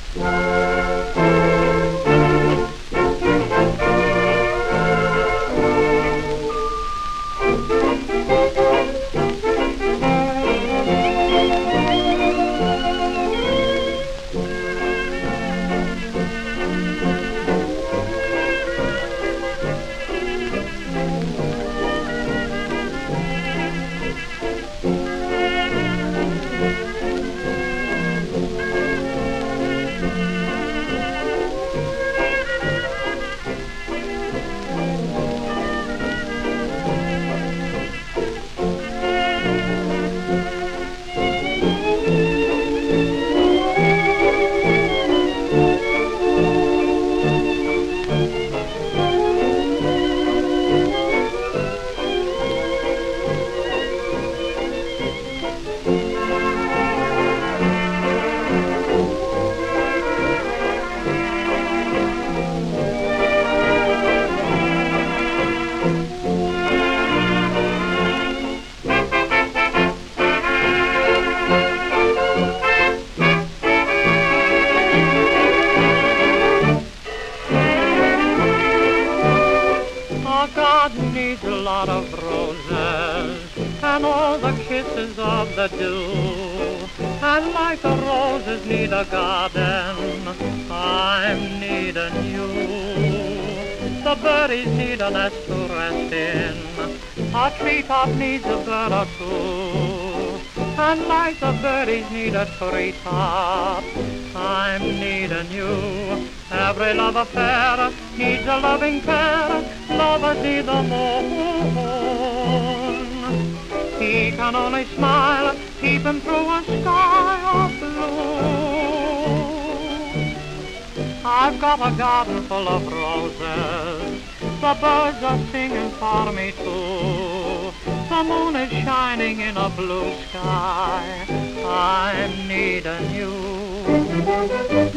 Our garden needs a lot of roses and all the kisses of the dew. And like the roses need a garden, I'm needing you. The birdies need a nest to rest in, a treetop needs a bird or two. And like the birdies need a treetop, I'm needing you. Every love affair needs a loving care. Lovers need the moon. He can only smile, peeping through a sky of blue. I've got a garden full of roses. The birds are singing for me too. The moon is shining in a blue sky. I'm needing you.